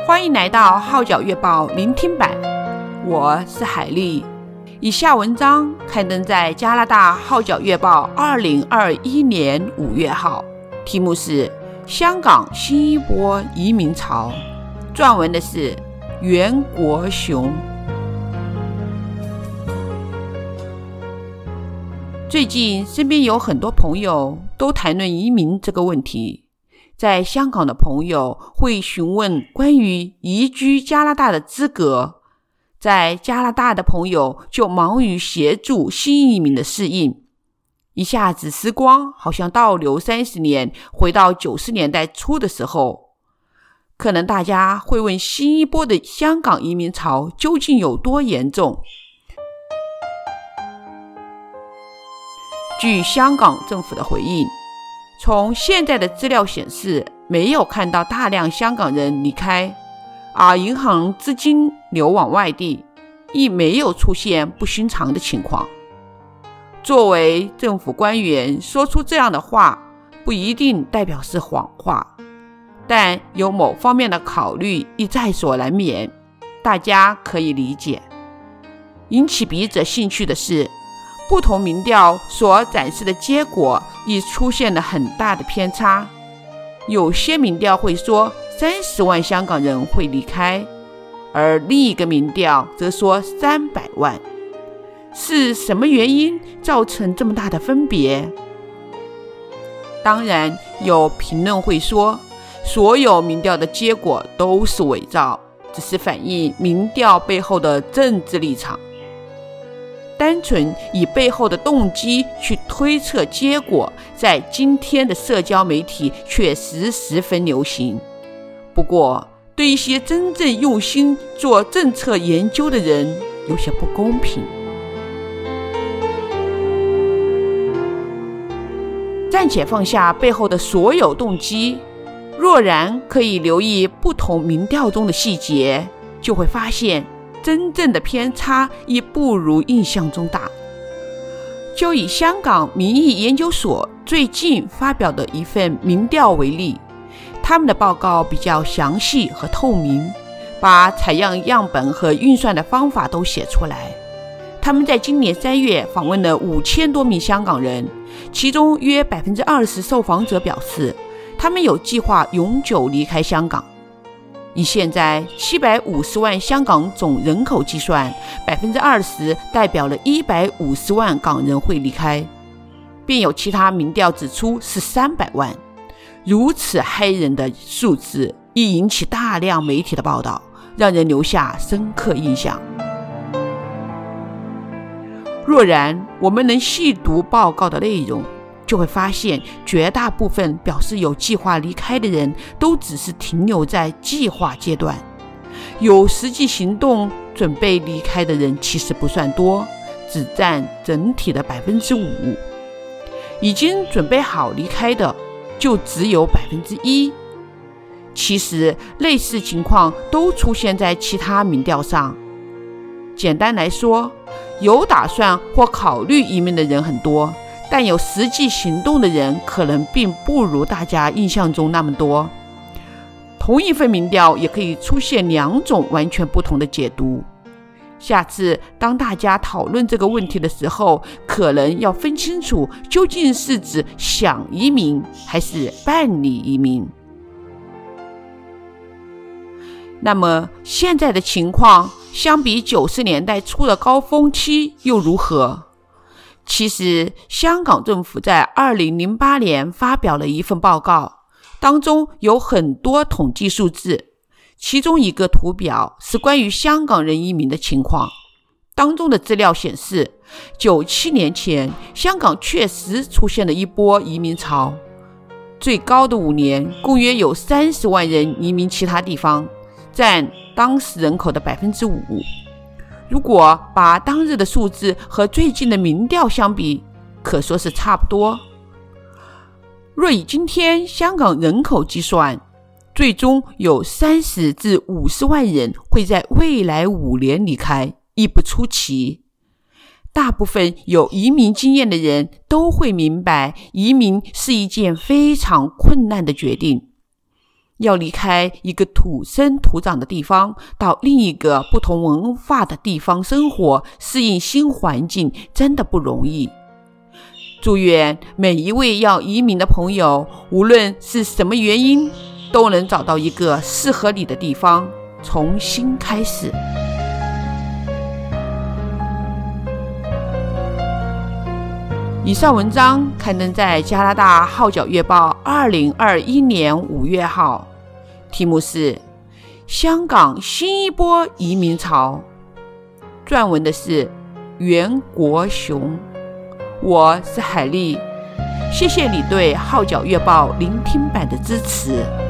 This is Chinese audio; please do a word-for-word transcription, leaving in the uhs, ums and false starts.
欢迎来到号角月报聆听版，我是海丽。以下文章刊登在加拿大号角月报二零二一年五月号，题目是香港新一波移民潮，撰文的是袁国雄。最近身边有很多朋友都谈论移民这个问题，在香港的朋友会询问关于移居加拿大的资格，在加拿大的朋友就忙于协助新移民的适应。一下子时光好像倒流三十年，回到九十年代初的时候，可能大家会问新一波的香港移民潮究竟有多严重？据香港政府的回应，从现在的资料显示，没有看到大量香港人离开，而银行资金流往外地，亦没有出现不寻常的情况。作为政府官员说出这样的话，不一定代表是谎话，但有某方面的考虑亦在所难免，大家可以理解。引起笔者兴趣的是，不同民调所展示的结果亦出现了很大的偏差。有些民调会说三十万香港人会离开，而另一个民调则说三百万。是什么原因造成这么大的分别？当然，有评论会说，所有民调的结果都是伪造，只是反映民调背后的政治立场。单纯以背后的动机去推测结果，在今天的社交媒体确实十分流行。不过，对一些真正用心做政策研究的人，有些不公平。暂且放下背后的所有动机，若然可以留意不同民调中的细节，就会发现真正的偏差亦不如印象中大。就以香港民意研究所最近发表的一份民调为例，他们的报告比较详细和透明，把采样样本和运算的方法都写出来。他们在今年三月访问了五千多名香港人，其中约 百分之二十 受访者表示他们有计划永久离开香港。以现在七百五十万香港总人口计算， 百分之二十 代表了一百五十万港人会离开，并有其他民调指出是三百万。如此骇人的数字亦引起大量媒体的报道，让人留下深刻印象。若然我们能细读报告的内容，就会发现绝大部分表示有计划离开的人都只是停留在计划阶段，有实际行动准备离开的人其实不算多，只占整体的 百分之五。 已经准备好离开的就只有 百分之一。 其实类似情况都出现在其他民调上。简单来说，有打算或考虑移民的人很多，但有实际行动的人可能并不如大家印象中那么多。同一份民调也可以出现两种完全不同的解读。下次当大家讨论这个问题的时候，可能要分清楚究竟是指想移民还是办理移民。那么现在的情况相比九十年代初的高峰期又如何？其实香港政府在二零零八年发表了一份报告，当中有很多统计数字，其中一个图表是关于香港人移民的情况。当中的资料显示，九七年前香港确实出现了一波移民潮，最高的五年共约有三十万人移民其他地方，占当时人口的 百分之五。 如果把当日的数字和最近的民调相比，可说是差不多。若以今天香港人口计算，最终有三十至五十万人会在未来五年离开，亦不出奇。大部分有移民经验的人都会明白，移民是一件非常困难的决定。 要离开一个土生土长的地方，到另一个不同文化的地方生活，适应新环境，真的不容易。祝愿每一位要移民的朋友，无论是什么原因，都能找到一个适合你的地方，重新开始。以上文章刊登在加拿大号角月报二零二一年五月号，题目是香港新一波移民潮，撰文的是袁国雄。我是海丽，谢谢你对号角月报聆听版的支持。